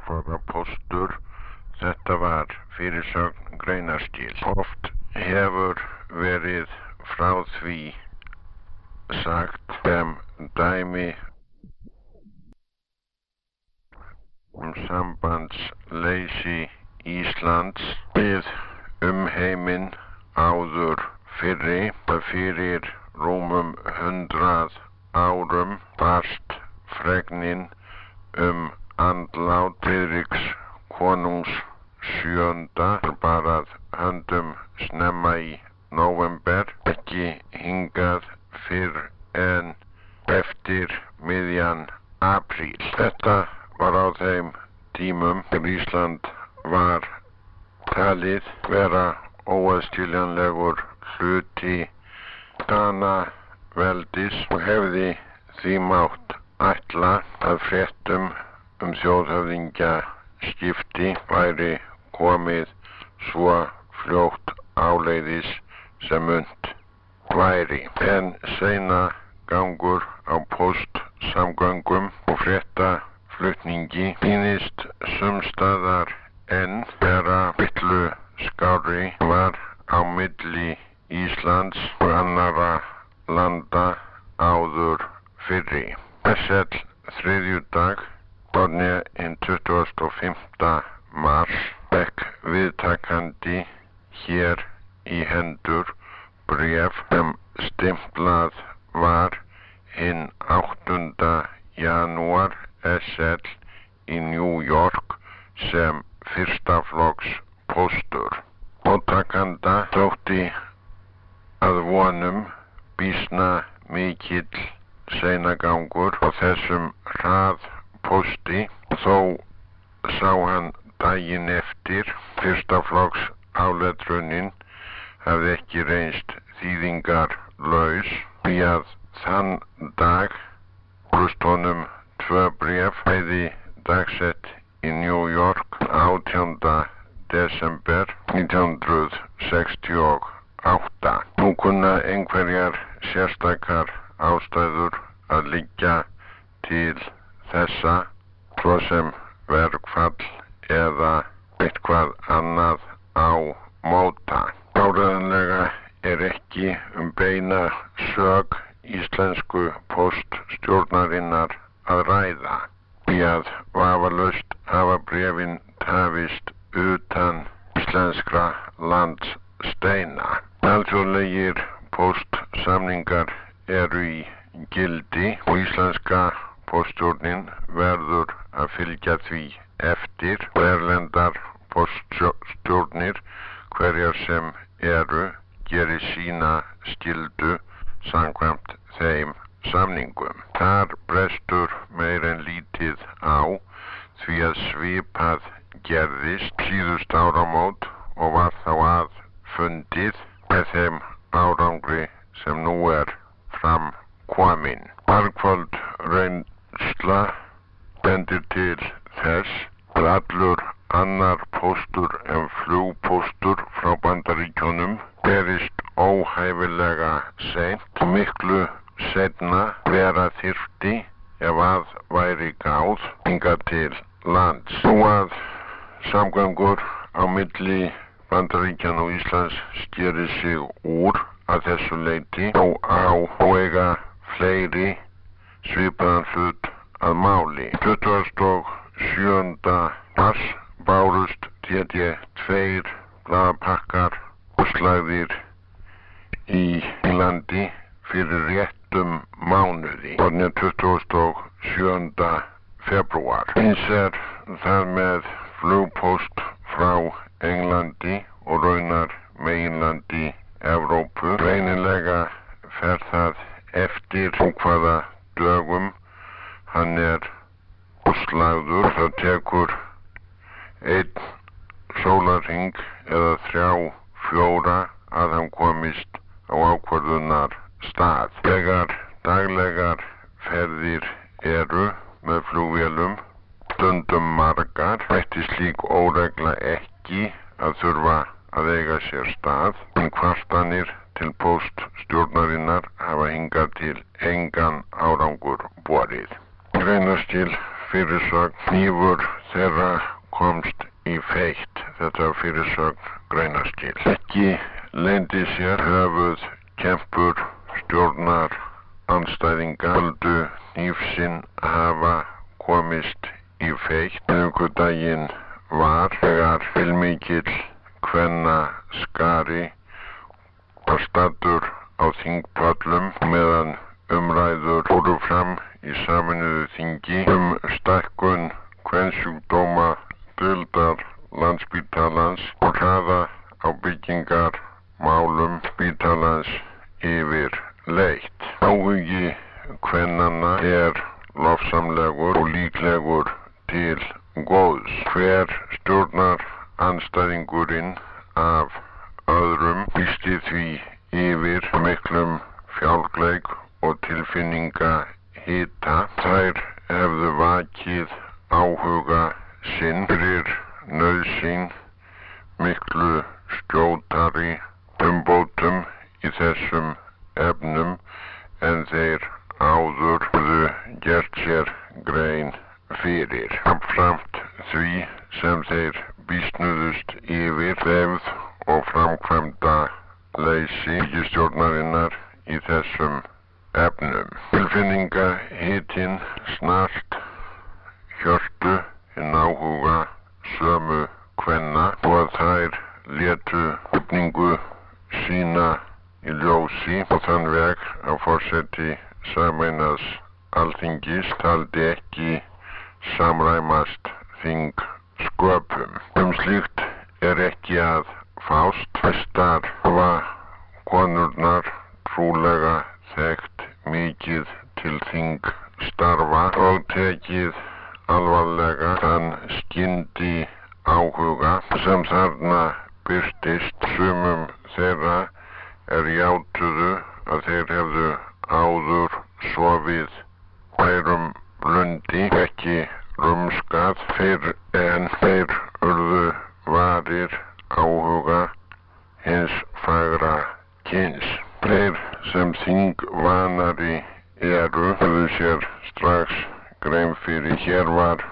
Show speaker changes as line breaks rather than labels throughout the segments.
hvaða póstur þetta var, fyrirsögn greinarskil. Oft hefur verið frá því sagt sem dæmi sambandsleysi Íslands við heiminn áður fyrri. Fyrir rúmum 100 árum barst fregnin andlát Friðriks konungs VII barað höndum snemma í nóvember, ekki hingað fyrr en eftir miðjan apríl. Þetta var á þeim tímum þegar Ísland var talið vera óaðskiljanlegur hluti Danaveldis og hefði því mátt ætla að fréttum þjóðhöfðingjaskipti væri komið svo fljótt áleiðis sem unnt væri. En seinagangur á póstsamgöngum og fréttaflutningi sýnist sumstaðar enn vera litlu skárri var á milli Íslands og annarra landa áður fyrri. Þriðjudag, hinn 25. mars, fékk viðtakandi hér í hendur bréf sem stimplað var hinn 8. janúar SL í New York sem fyrsta flokks póstur. Móttakanda þótti að vonum býsna mikill seinagangur á þessum hraðpósti, þó sá hann daginn eftir fyrsta flokks áletrunin hafði ekki reynst þýðingarlaus, því að þann dag brust honum 2 bréf, bæði dagsett í New York 18. desember 1968. Nú kunna einhverjar sérstakar ástæður að liggja til þessa, svo sem verkfall eða eitthvað annað á móta. Áreiðanlega ekki beina sök íslensku póststjórnarinnar að ræða, því að vafalaust hafa bréfin tafist utan íslenskra landsteina. Alþjóðlegir póstsamningar eru í gildi og íslenska póststjórnin verður að fylgja því eftir og erlendar póststjórnir hverjar sem eru geri sína skyldu samkvæmt þeim samningum. Þar brestur meir en lítið á, því að svipað gerðist síðust áramót og var þá að fundið með þeim árangri sem nú er fram komin. Margföld reynsla bendir til þess að allur annar póstur en flugpóstur frá Bandaríkjunum berist óhæfilega seint og miklu seinna vera þyrfti ef að væri gáð hingað til lands. Nú að samgöngur á milli Bandaríkjanna og Íslands skeri sig úr að þessu leyti og eiga fleiri svipaðan hlut að máli. 27. mars bárust TD2 blaðapakkar útslagðir í Englandi fyrir réttum mánuði, 27. febrúar. Eins það með flugpóst frá Englandi og raunar meginlandi Evrópu. Greinilega fer það eftir hvaða dögum hann útslagður. Það tekur 1 sólarhring eða 3-4 að hann komist á ákvörðunar stað. Þegar daglegar ferðir eru með flugvélum, stundum margar, ætti slík óregla ekki að þurfa að eiga sér stað, en kvartanir til póststjórnarinnar hafa hingað til engan árangur borið. Greinarskil fyrirsögn. Hnífur þeirra komst í feitt. Þetta var fyrirsögn Greinastíl. Ekki leyndi sér höfuð kempur stjórnar andstæðinga völdu hníf sinn hafa komist í feitt. Miðvikudaginn var þegar heilmikill kvennaskari var staddur á þingpöllum meðan umræður fóru fram í Sameinuðu þingi stækkun kvensjúkdóma deildar Landspítalans og hraða á byggingarmálum spítalans yfirleitt. Áhugi kvennanna lofsamlegur og líklegur til góðs. Hver stjórnar andstæðingurinn af öðrum lýsti því yfir miklum fjálgleik og tilfinningahita. Þær hefðu vakið áhuga sinn fyrir nauðsyn miklu skjótari umbótum í þessum efnum en þeir áður höfðu gert sér grein fyrir. Jafnframt því sem þeir býsnuðust yfir vefð og framkvæmda leysi ríkisstjórnarinnar í þessum efnum. Tilfinningahitinn snart hjörtu hinn áhuga sömu kvenna og að þær létu uppningu sína í ljósi og þann veg að forseti sameinaðs Alþingis taldi ekki samræmast þingsköpum. Slíkt ekki að fást. Flestar hafa konurnar trúlega þekkt mikið til þingstarfa og tekið alvarlega þann skyndi áhuga sem þarna birtist. Sumum þeirra játuðu að þeir hefðu áður sofið værum lundi, ekki rumskað fyrr en þeir urðu varir áhuga hins fagra kyns. Þeir sem þingvanari höfðu sér strax grein fyrir. Hér var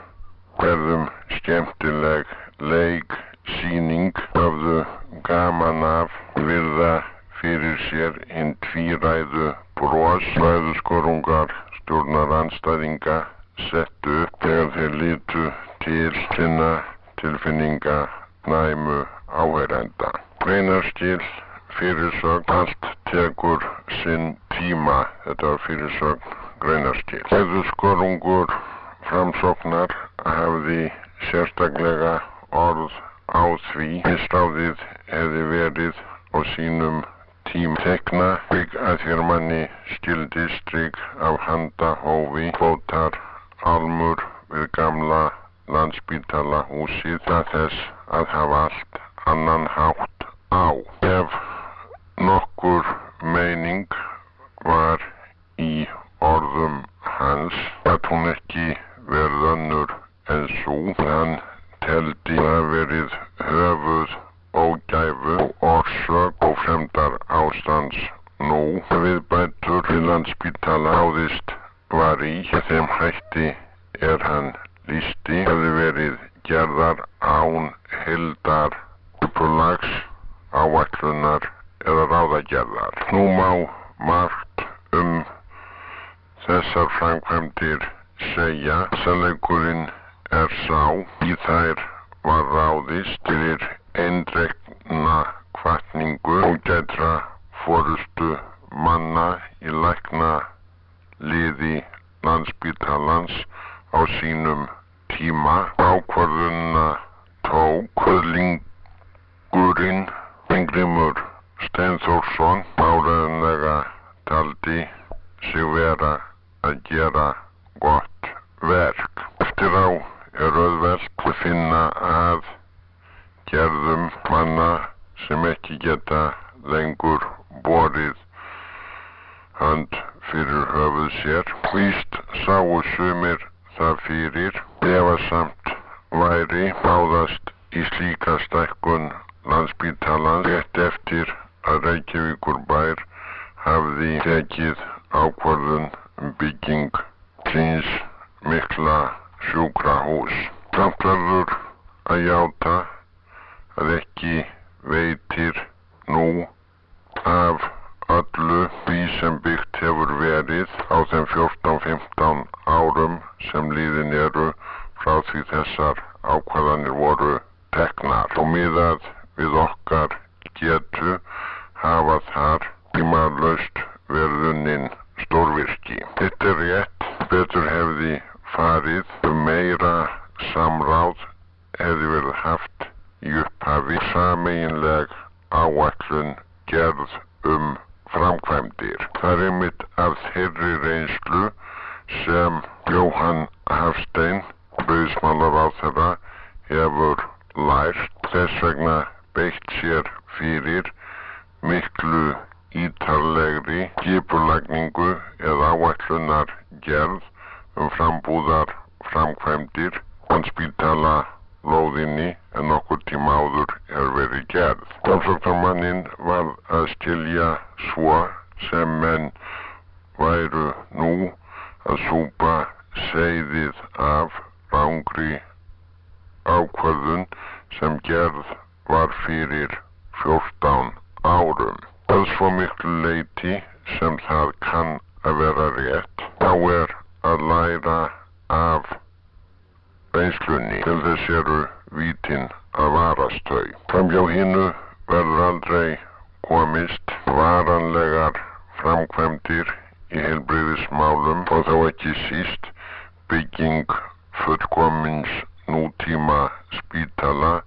skemmtileg leiksýning, höfðu gaman af virða fyrir sér hinn tvíræðu bros. Ræðuskorungar stjórnarandstæðinga settu upp þegar þeir litu til sinna tilfinninganæmu áheyrenda. Greinastíl fyrirsögn. Allt tekur sinn tíma. Þetta var fyrirsögn Greinastíl. Ræðuskorungur Framsóknar hafði sérstaklega orð á því misráðið hefði verið á sínum tíma. Tekna að þér manni skildi strik af handahófi, kvótar almur við gamla Landspítala húsið þess að hafa allt annan hátt á. Ef nokkur meining var í orðum hans gat hún ekki verið önnur en sú. Hann teldi það verið höfuð ógæfu og orsök og fremdar ástands nú. Viðbætur við Landspítala ráðist var í þeim hætti hann lýsti hefði verið gerðar án heildar uppulags áætlunar eða ráðagerðar. Nú má margt þessar framkvæmdir segja. Sannleikurinn sá í þær var ráðist fyrir eindregna hvatningu ógætra forystu manna í læknaliði Landspítalans á sínum tíma. Ákvörðunina tók höfðingurinn Steingrímur Steinþórsson. Áreiðanlega taldi sig vera að gera gott verk. Eftir á auðvelt að finna að gerðum manna sem ekki geta lengur borið hönd fyrir höfuð sér. Víst sáu sumir það fyrir. Efasamt væri ráðast í slíka stækkun Landspítalans rétt eftir að Reykjavíkurbær hafði tekið ákvörðun bygging hins mikla sjúkrahús. Samt verður að játa að ekki veitir nú af öllu því sem byggt hefur verið á þeim 14-15 árum sem liðin eru frá því þessar ákvarðanir voru teknar, og miðað við okkar getu hafa þar tímalaust verið unnin stórvirki. Þetta er rétt, betur hefði farið, meira samráð hefði verið haft í upphafi, sameiginleg áætlun gerð framkvæmdir. Það er einmitt af þeirri reynslu sem Jóhann Hafstein, auðsmálaráðherra, hefur lært. Þess vegna beitt sér fyrir miklu ítarlegri skipulagningu eða áætlunar gerð frambúðar framkvæmdir Landspítala lóðinni en nokkur tíma áður hefur verið gerð. Framsóknarmanninn var að skilja svo sem menn væru nú að súpa seyðið af rangri ákvörðun sem gerð var fyrir 14 árum. Að svo miklu leyti sem það kann að vera rétt, þá er að læra af reynslunni. Til þess eru vítin að varast þau. Framhjá hinu verður aldrei komist. Varanlegar framkvæmdir í heilbrigðismálum og þá ekki síst bygging fullkomins nútíma spítala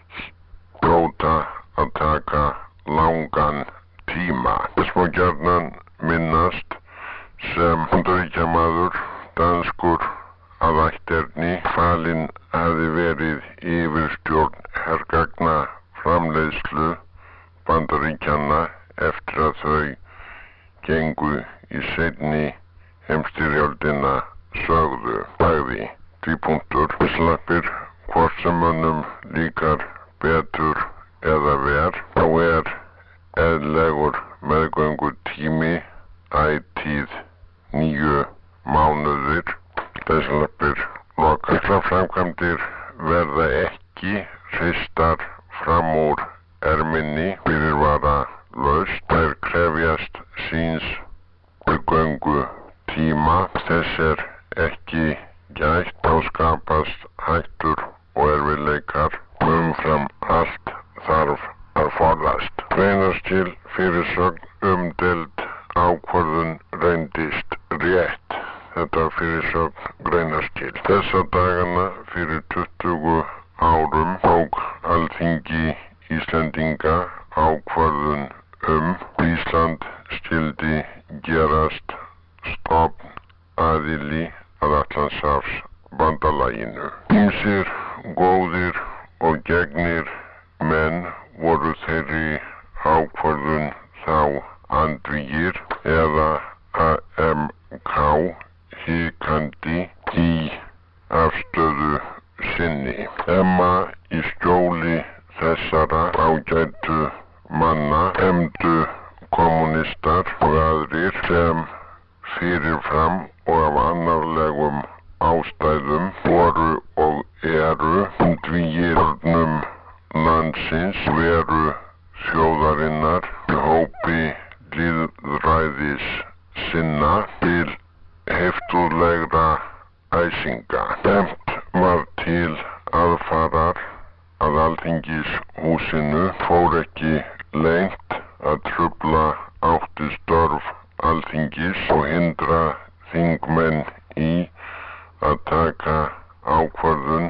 hljóta að taka langan tíma. Þess má gjarnan minnast sem Bandaríkjamaður danskur að ætterni falinn hafi verið yfirstjórn hergagna framleiðslu Bandaríkjanna eftir að þau gengu í seinni heimsstyrjöldina sögðu. Bæði, slappir, hvort sem mönnum líkar betur eða verr, þá er eðlilegur meðgöngutími ætíð 9 mánuðir. Slappir loka. Þessar framkvæmdir verða ekki hristar fram úr erminni fyrirvaralaust. Þær krefjast síns göngutíma. Þess er ekki gætt, þá skapast hættur og erfiðleikar. Umfram allt þarf að forðast. Greinarskil fyrirsögn umdeild ákvörðun reyndist rétt. Þetta var fyrirsögn greinarskil. Þessa dagana fyrir 20 árum tók Alþingi Íslendinga ákvörðun Ísland skyldi gerast stofnaðili að Atlantshafsbandalaginu. Ýmsir góðir og gegnir menn voru þeirri ákvörðun þá andvígir eða AMK hikandi í afstöðu sinni. Emma í skjóli þessara ágætu manna efndu kommunistar og aðrir sem fyrirfram og af annarlegum ástæðum voru og eru andvígir landsins, veru þjóðarinnar í hópi lýðræðis sinna til heifturlegra æsinga. Stefnt var til aðfarar að Alþingishúsinu, fór ekki leynt að trufla átti störf Alþingis og hindra þingmenn í að taka ákvörðun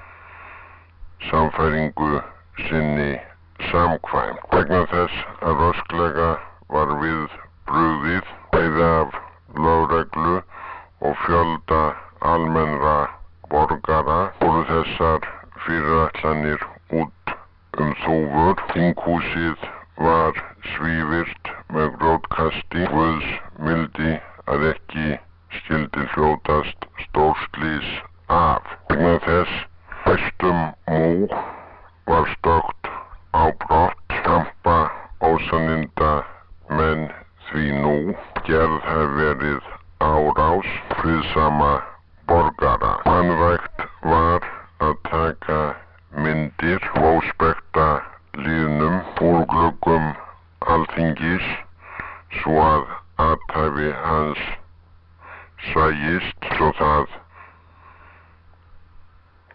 sannfæringu sinni samkvæmt. Vegna þess að rösklega var við brugðið bæði af lögreglu og fjölda almennra borgara, voru þessar fyrirætlanir út þúfur. Þinghúsið var svívirkt með grótkasti. Guðs mildi að ekki skyldi hljótast stórslys af. Vegna þess hæstum mú var stökkt á brott. Stampa ósanninda menn því nú gerð hef verið árás friðsama borgara. Vanrækt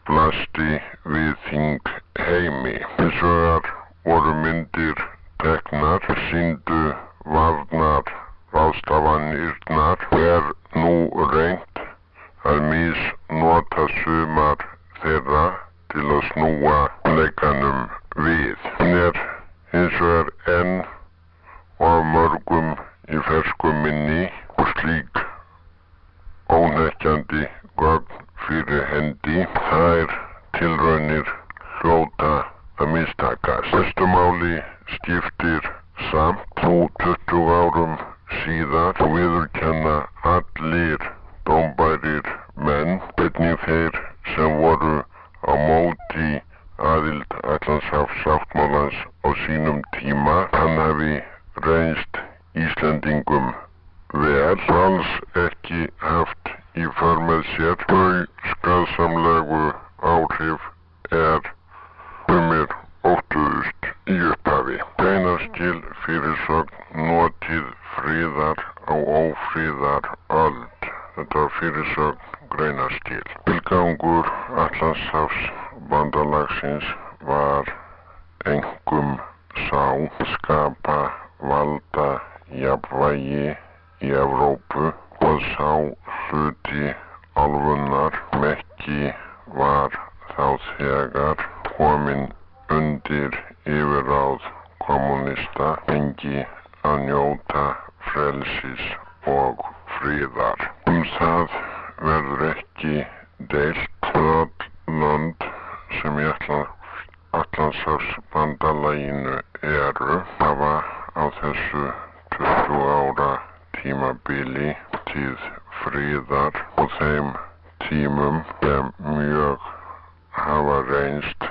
blasti við þingheimi. Hins vegar voru myndir teknar sýndu varnar ráðstafanirnar nú reynt að misnota sumar þeirra til að snúa leikanum við. Hann hins vegar enn og af mörgum í fersku minni og slík óhnekkjandi gögn fyrir hendi. Þær tilraunir hljóta að mistakast. Mestu máli skiptir samt nú 20 árum síðar og viðurkenna allir dómbærir menn, einnig þeir sem voru á móti aðild Atlantshafssáttmálans á sínum tíma. Hann hafi reynst Íslendingum vel, alls ekki haft í för með sér þau skaðsamlegu áhrif sumir óttuðust í upphafi. Greinarskil fyrirsögn notið friðar á ófriðaröld. Þetta var fyrirsögn greinarskil. Tilgangur Atlantshafsbandalagsins var einkum sá skapa valda jafnvægi í Evrópu og sá hluti álfunnar Mekki var þá þegar kominn undir yfirráð kommúnista, fengi að njóta frelsis og friðar. Það verður ekki deilt. Öll lönd sem í Atlantshafsbandalaginu eru hafa á þessu 20 ára tímabili tíð friðar og þeim tímum sem mjög hafa reynst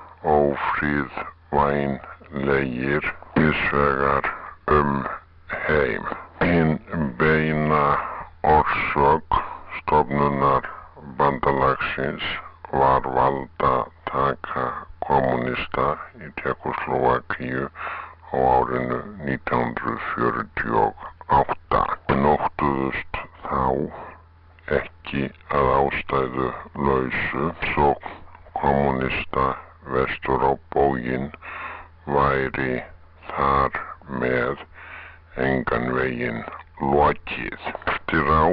ófríðvænlegir víðsvegar heim. Hin beina orsök stofnunar bandalagsins var valdataka kommúnista í Tékkóslóvakíu á árinu 1948. Nóttuðust þá ekki að ástæðu lausu sókn kommúnista vestur á bóginn væri þar með engan veginn lokið. Eftir á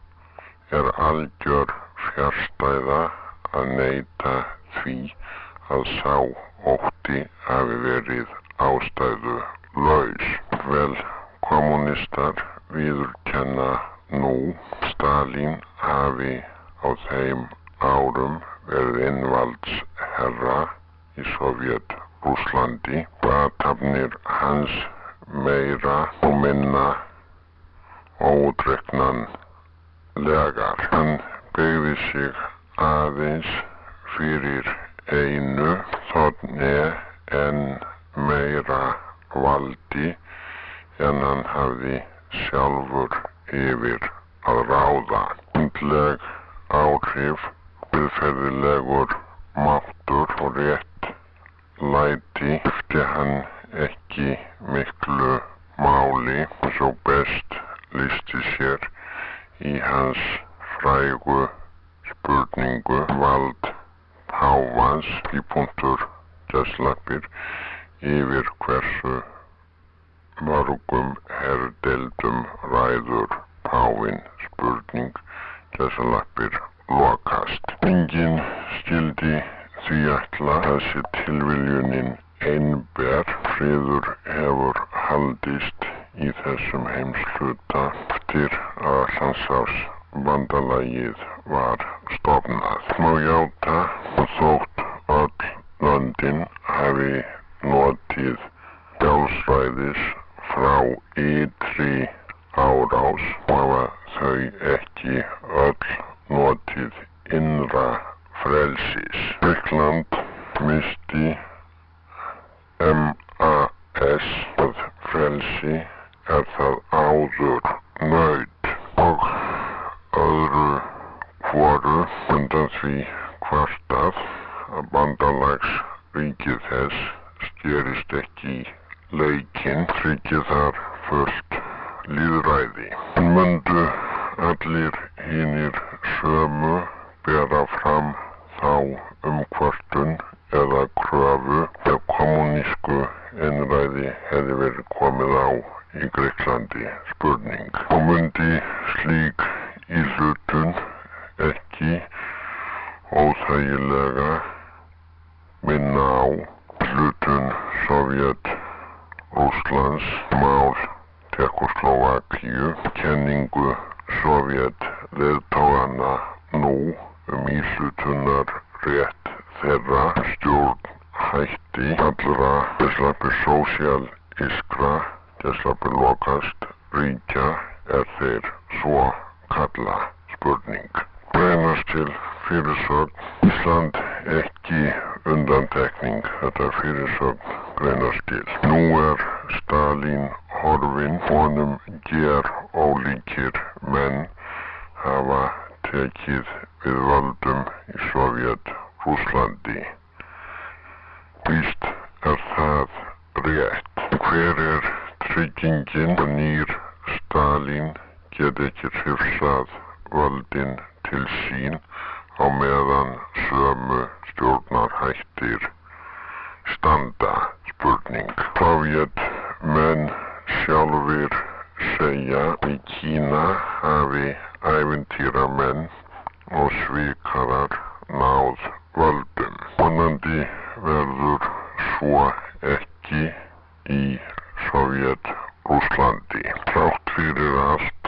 algjör fjarstæða að neita því að sá ótti hafi verið ástæðu laus. Vel kommúnistar viðurkenna nú Stalín hafi á þeim árum verið innvaldsherra í Sovjet-Rússlandi. Athafnir hans meira og minna óútreiknanlegar. Hann beygði sig aðeins fyrir einu þótt en meira valdi en hann hafði sjálfur yfir að ráða. Andleg áhrif, viðferðilegur máttur og réttlæti skipti hann ekki miklu máli, svo best lýsti sér í hans frægu spurningu vald páfans í punktur gæslappir yfir hversu mörgum herdeildum ræður páfinn spurning gæslappir lokast. Enginn skyldi því ætla að sé tilviljunin einber. Friður hefur haldist í þessum heimshluta eftir að Atlantshafsbandalagið var stofnað. Má játa og þótt öll löndin hafi notið sjálfstæðis frá ytri árás hafa þau ekki öll notið innra frelsis. Grikkland missti MAS að frelsi það áður naut og öðru hvoru undan því kvartað að bandalagsríkið þess skerist ekki leikinn, tryggir þar fullt lýðræði. En mundu allir hinir sömu bera fram þá kvörtun eða kröfu ef kommunísku einræði hefði verið komið á í Grikklandi? Spurning. Og mundi slík íhlutun ekki óþægilega minna á hlutun Sovjet-Rússlands mál Tékkóslóvakíu, kenningu Sovjet-leiðtoganna nú íhlutunar rétt þeirra, stjórnhætti allra sósíalískra lokast ríkja þeir svo kalla? Spurning. Greinast til fyrirsögn. Ísland ekki undantekning. Þetta fyrirsögn greinast til. Nú Stalín horfinn, honum ólíkir menn hafa tekið við völdum í Sovjet-Rússlandi. Víst það rétt. Hver tryggingin að nýr Stalín geti ekki hrifsað völdin til sín á meðan sömu stjórnarhættir standa? Spurning. Sovjetmenn sjálfir segja í Kína hafi ævintýramenn og svikarar náð völdum. Vonandi verður svo ekki í Sovjet-Rússlandi. Þrátt fyrir allt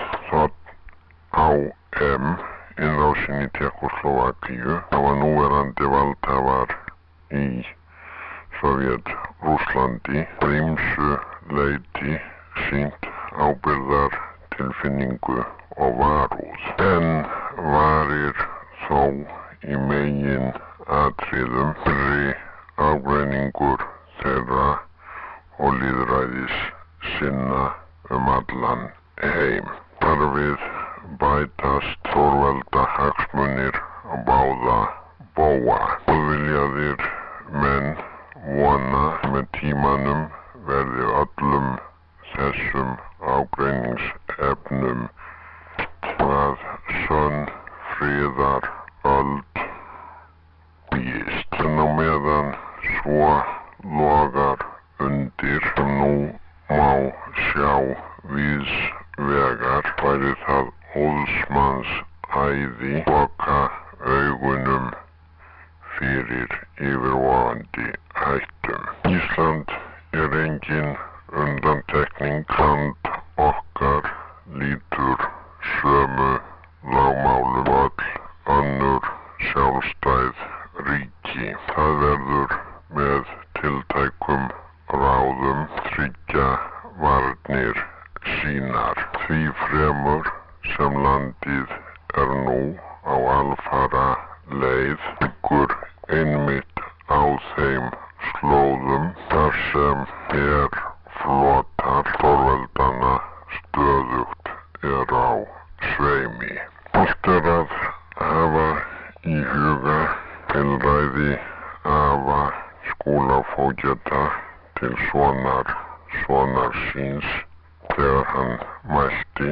innrásin í Tékkóslóvakíu hafa núverandi valdhafar í Sovjet-Rússlandi ýmsu leyti sýnt ábyrgðartilfinningu og varúð, en varir þó í meginatriðum ágreiningur þeirra og lýðræðissinna allan heim. Þar við bætast stórvelda hagsmunir á báða bóga. Viljaðir menn vona með tímanum verði öllum þessum ágreiningsefnum að sönn friðaröld býst. En á meðan svo logar undir sem nú má sjá víðs vegar væri það óðsmanns æði loka augunum fyrir yfirvofandi hættum. Ísland engin undantekning. Land okkar lítur sömu lágmálum öll önnur sjálfstæð ríki. Það verður með tiltækum ráðum tryggja varnir sínar. Því fremur sem landið nú á alfara leið liggur einmitt á þeim slóðum þar sem flotar stórveldanna stöðugt á sveimi. Allt að hafa í huga tilræði afa Skúlafógeta til sonar síns þegar hann mælti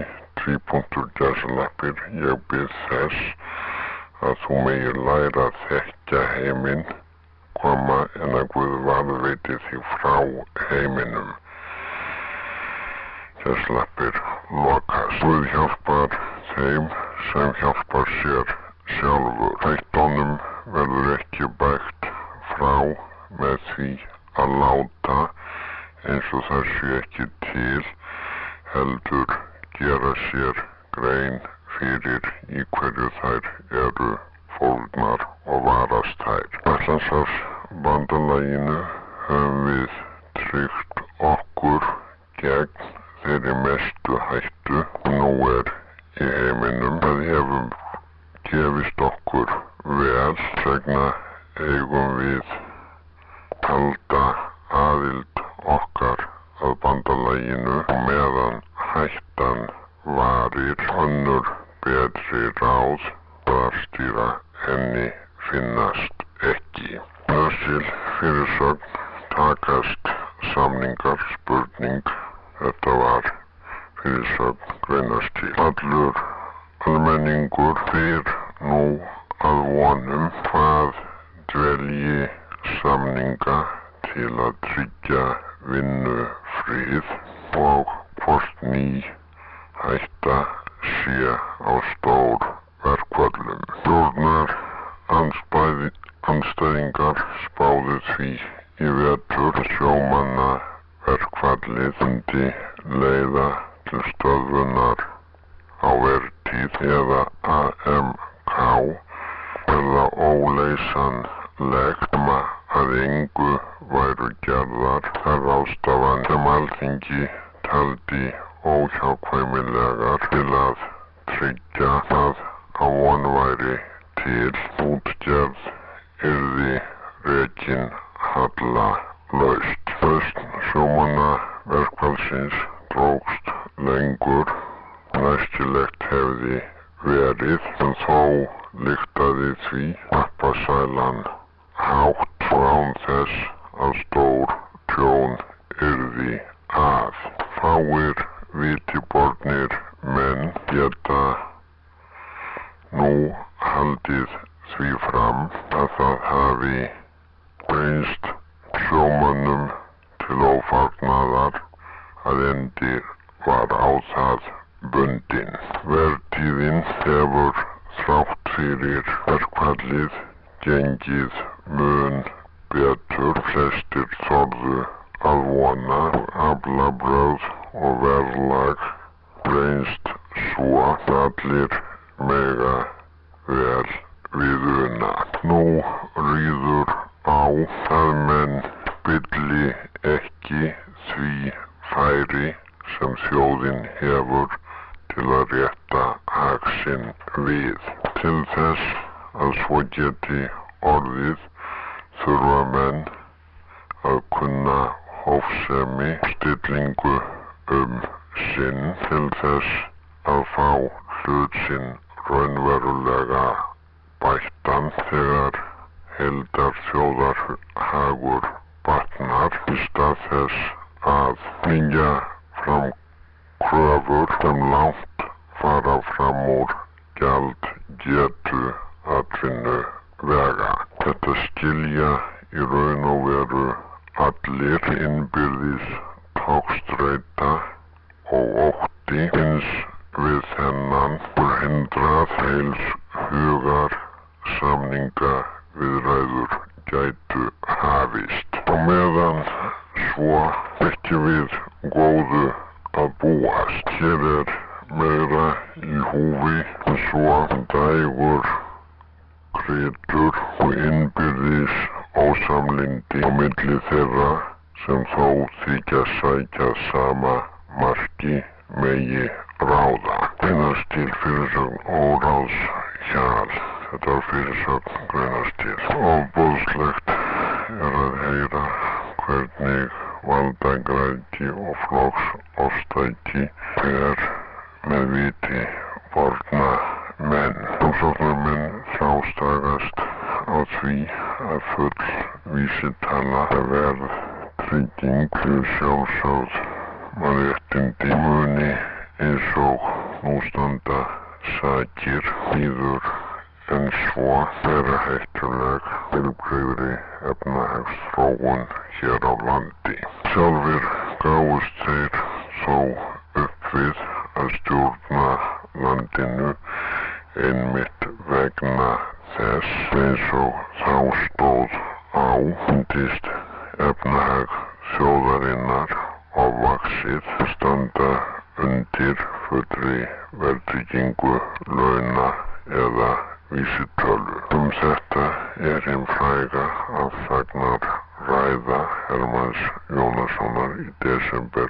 ég bið þess að þú megir læra að þekkja heiminn en að Guð varðveiti þig frá heiminum. Lokast. Guð hjálpar þeim sem hjálpar sér sjálfur. Hættunum verður ekki bægt frá með því að láta eins og það sé ekki til, heldur gera sér grein fyrir í hverju þær eru fólgnar og varast þær. Atlantshafsbandalaginu höfum við tryggt okkur gegn þeirri mestu hættu nú í heiminum. Það hefur gefist okkur vel, vegna eigum við halda aðild okkar að bandalaginu og meðan hættan varir önnur betri ráð að stýra henni finnast ekki. Til fyrirsögn takast samningar? Spurning. Þetta var fyrirsögn greinast til. Allur almenningur fer nú að vonum hvað samninga til að tryggja vinnufrið og hvort ný hætta sé á stór verkföllum. Stjórnarandstæðingar spáðu því í vetur sjómannaverkfallið myndi leiða til stöðvunar á vertíð eða AMK eða óleysanlegt að engu væru gerðar þær ráðstafanir sem Alþingi taldi óhjákvæmilegar til að tryggja að von væri til útgerð yrði rekin hallalaust. Lausn sjómannaverkfallsins drógst lengur næstilegt hefði verið en þó lyktaði því hnappasælan hátt án þess að stór tjón yrði að. Fáir vitibornir menn geta nú haldið því fram að það hafi reynst sjómönnum til ófarnaðar að endir var á það bundinn. Vertíðin hefur þrátt fyrir verkfallið gengið mun betur. Flestir þorðu að vona aflabrögð og verðlag reynst svo að allir mega vel við una. Nú ríður á að menn bylli ekki því færi sem þjóðin hefur til að rétta hag sinn við. Til þess að svo geti orðið þurfa menn að kunna hófsemi stillingu sinn til þess að fá hlut sinn raunverulega bættan þegar heildarþjóðarhagur batnar í stað þess að knýja fram kröfur sem langt fara fram úr gjaldgetu atvinnuvega. Þetta skilja í raun og veru allir. Innbyrðis togstreita og ótti eins við þennan hindrað heils hugar samningaviðræður gætu hafist. Á meðan svo ekki við góðu að búast. Hér meira í húfi en svo dægur krytur og innbyrðis ósamlyndi á milli þeirra sem þó þykja sækja sama marki megi ráða. Greinastíl fyrirsögn óráðs hjal. Þetta var fyrirsögn greinastíl. Ofboðslegt að heyra hvernig valdagræðgi og flokksofstæki með viti borna menn. Rannsóknarmenn þrástagast á því að full vísitala verðtrygging sjálfsögð mannréttindi muni eins og nú standa sakir víður en svo vera hættuleg heilbrigðri efnahagsþróun hér á landi. Sjálfir gáfust þeir þó upp við að stjórna landinu einmitt vegna þess eins og þá stóð á fundist efnahag þjóðarinnar ofvaxið standa undir fullri verðtryggingu launa eða vísitölu. Þetta hin fræga afsagnar-ræða Hermanns Jónassonar í desember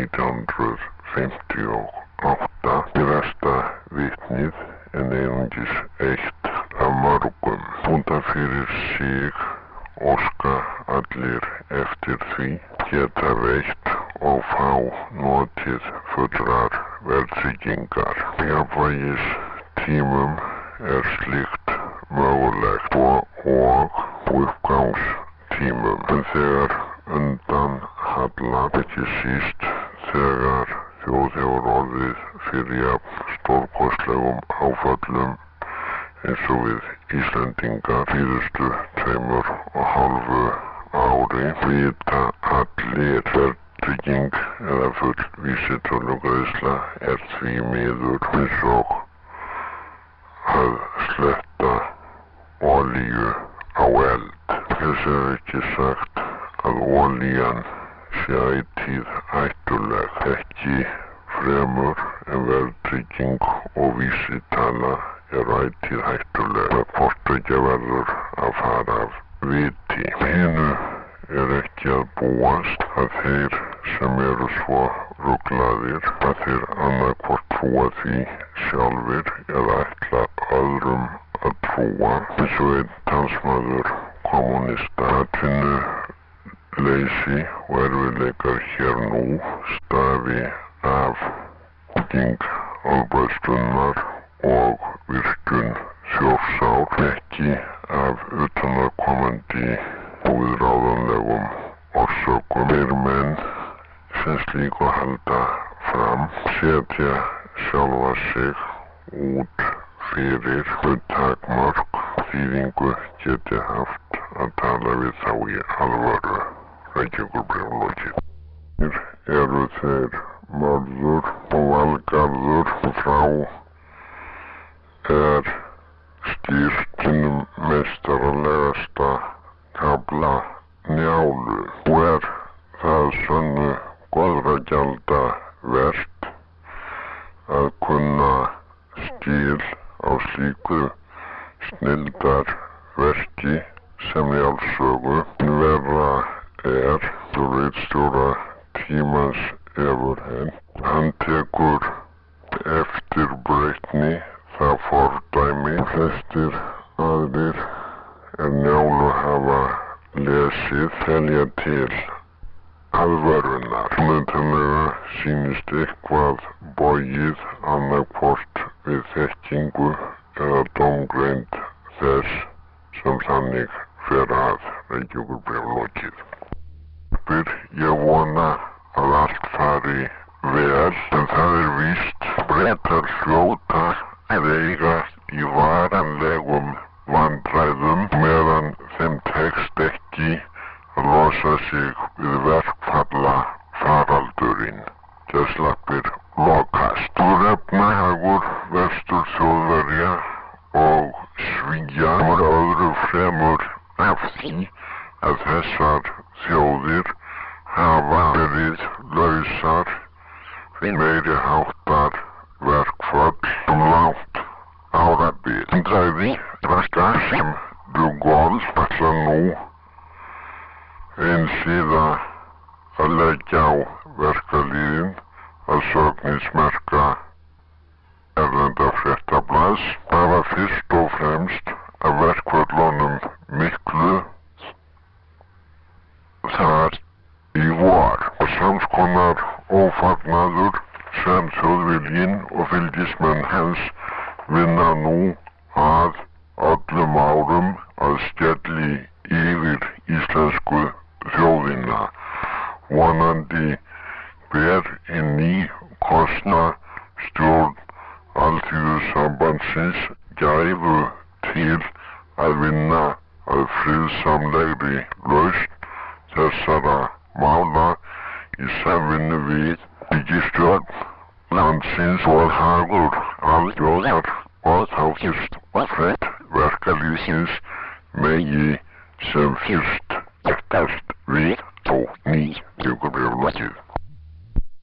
1958 besta vitnið en einungis eitt af mörgum. Út af fyrir sig óska allir eftir því geta veitt og fá notið fullrar verðtryggingar. Jafnvægis tímum slíkt mögulegt og uppgangstímum. En þegar undan hallar, ekki síst þegar þjóð hefur orðið fyrir jafn stórkostlegum áföllum eins og við Íslendingar síðustu 2,5 vita allir verðtrygging eða full vísitölugreiðsla því miður eins og að sletta olíu á eld. Þess ekki sagt að olían sé ætíð hættuleg, ekki fremur en verðtrygging og vísitala ætíð hættuleg. Hvort ekki verður að fara af viti. Hinu ekki að búast að þeir sem eru svo ruglaðir að þeir annaðhvort trúa því sjálfir eða ætla öðrum að trúa. Eins og einn talsmaður kommúnista: atvinnuleysi og erfiðleikar hér nú stafi af bygging álbræðslunnar og virkjun Þjórsár, ekki af utanaðkomandi óviðráðanlegum orsökum. Þeir menn sem slíku halda fram setja sjálfa sig út fyrir takmörk þýðingu geti haft að tala við þá í alvöru. Reykjavíkurbréf lokið. Eru þeir Mörður og Valgarður frá skýrt hinum meistaralegasta kafla Njálu og það sönnu góðra gjalda vert að kunna skil á slíku snilldarverki sem Njálssögu. Verra ritstjóra Tímans Efurhent. Hann tekur eftir breytni það fordæmi flestir aðrir Njálu hafa lesið telja til alvörunnar. Nefnilega sýnist eitthvað bogið annaðhvort við þekkingu eða dómgreind þess sem þannig fer að. Reykjavíkurbréf lokið. Ég vona að allt fari vel, en það víst Bretar hljóta að eiga í varanlegum vandræðum meðan þeim tekst ekki að losa sig við verkfalla faraldurinn. Gæslappir lokast. Efnahagur Vestur Þjóðverja og Svía var öðru fremur af því að þessar þjóðir hafa verið lausar við meiri háttar verkfall langt árabil. Dræði raska sem de Gaulle ætla nú einhliða að leggja á verkalýðinn að sögnismerka erlenda fréttablaðs. Það var fyrst og fremst af verkföllunum miklu þar í vor og samskonar ófagnaður sem Þjóðviljinn og fylgismenn hans vinna nú að öllum árum að skelli yfir íslensku þjóðina. Vonandi ber ný kosna stjórn Alþýðusambandsins gæfu til að vinna að friðsamlegri lausn þessara mála í samvinnu við ríkisstjórn landsins og hagur alþjóðar og þá fyrst og fremst verkalýðsins megi sem fyrst við ný. Reykjavíkurbréf lokið.